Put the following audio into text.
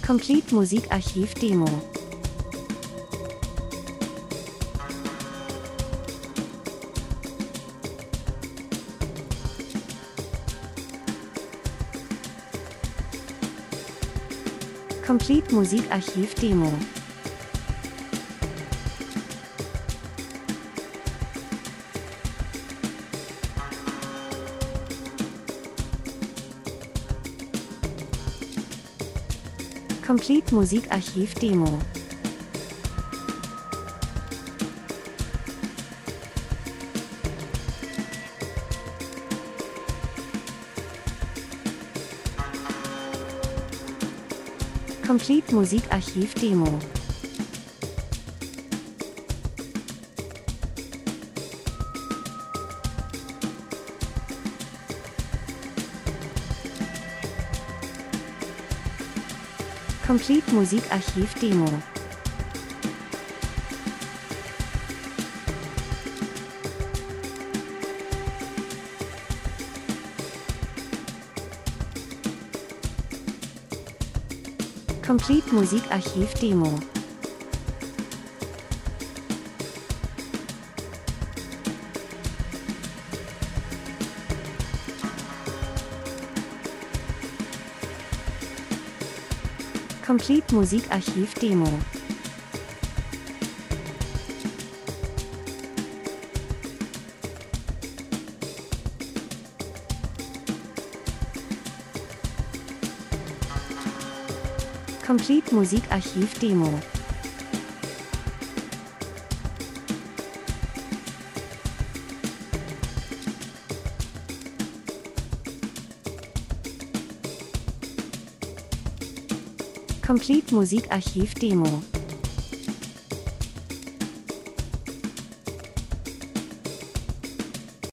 Complete Musikarchiv Demo. Complete Musikarchiv Demo. Complete Musikarchiv Demo. Complete Musikarchiv Demo. Complete Musikarchiv Demo. Complete Musikarchiv Demo. Complete Musikarchiv Demo. Complete Musikarchiv Demo. Complete Musikarchiv Demo.